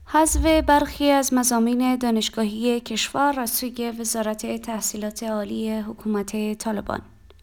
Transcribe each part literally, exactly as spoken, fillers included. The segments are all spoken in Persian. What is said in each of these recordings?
حذف برخی از مضامین دانشگاهی کشور از سوی وزارت تحصیلات عالی حکومت طالبان.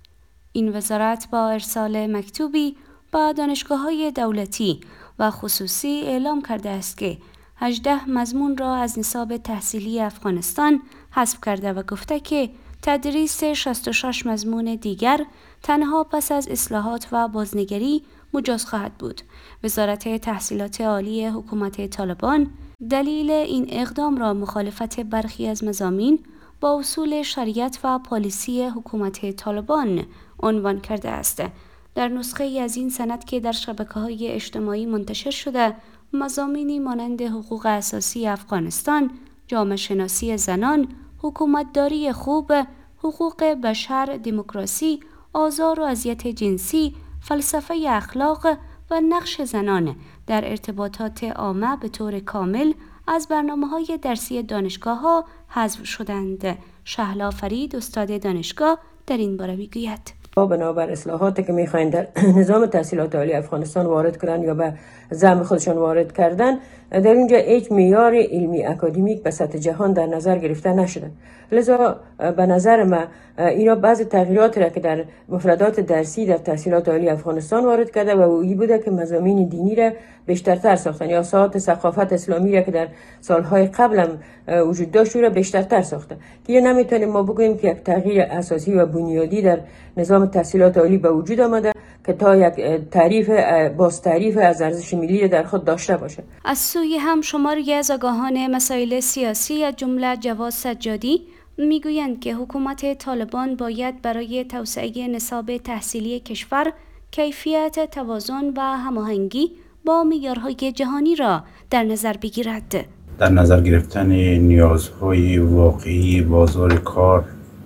این وزارت با ارسال مکتوبی به دانشگاه‌های دولتی و خصوصی اعلام کرده است که هجده مضمون را از نصاب تحصیلی افغانستان حذف کرده و گفته که تدریس شصت و شش مضمون دیگر تنها پس از اصلاحات و بازنگری مجاز خواهد بود. وزارت تحصیلات عالی حکومت طالبان دلیل این اقدام را مخالفت برخی از مضامین با اصول شریعت و پالیسی حکومت طالبان عنوان کرده است. در نسخه از این سند که در شبکه‌های اجتماعی منتشر شده، مضامینی مانند حقوق اساسی افغانستان، جامعه شناسی زنان، حکومتداری خوب، حقوق بشر، دموکراسی، آزار و اذیت جنسی، فلسفه اخلاق و نقش زنان در ارتباطات عامه به طور کامل از برنامه‌های درسی دانشگاه‌ها حذف شدند. شهلا فرید، استاد دانشگاه، در این باره می‌گوید: بنابر اصلاحاتی که میخواین در نظام تحصیلات عالی افغانستان وارد کنن یا به زعم خودشان وارد کردن، در اینجا هیچ معیار علمی اکادمیک به سطح جهان در نظر گرفته نشده. لذا به نظر من اینا بعضی تغییراتی را که در مفردات درسی در تحصیلات عالی افغانستان وارد کرده و او بوده که مضامین دینی را بیشترتر ساختن یا ساعات ثقافت اسلامی را که در سالهای قبل هم وجود داشت را بیشترتر ساخته. که نمیتونیم ما بگوییم که یک تغییر اساسی و بنیادی در نظام تحصیلات عالی به وجود آمده که تا یک تعریف باز تعریف از ارزش ملی در خود داشته باشه. از سوی هم شماری از آگاهان مسائل سیاسی از جمله جواد سجادی میگویند که حکومت طالبان باید برای توسعه نصاب تحصیلی کشور کیفیت، توازن و هماهنگی با معیارهای جهانی را در نظر بگیرد. در نظر گرفتن نیازهای واقعی بازار کار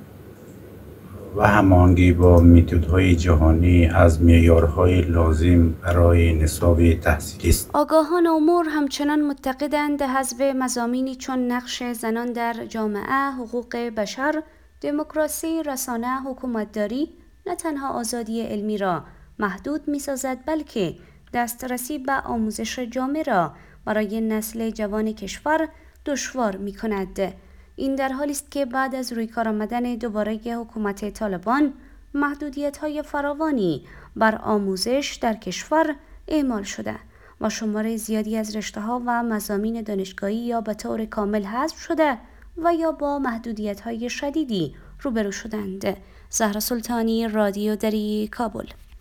و هماهنگی با متدهای جهانی از معیارهای لازم برای نصاب تحصیلی است. آگاهان امور همچنان معتقدند حذف مضامینی چون نقش زنان در جامعه، حقوق بشر، دموکراسی، رسانه، حکومتداری نه تنها آزادی علمی را محدود می‌سازد بلکه دسترسی به آموزش جامع را برای نسل جوان کشور دشوار می‌کند. این در حالی است که بعد از روی کار آمدن دوباره حکومت طالبان محدودیت‌های فراوانی بر آموزش در کشور اعمال شده و شمار زیادی از رشته‌ها و مضامین دانشگاهی یا به طور کامل حذف شده و یا با محدودیت‌های شدیدی روبرو شدند. زهرا سلطانی، رادیو دری، کابل.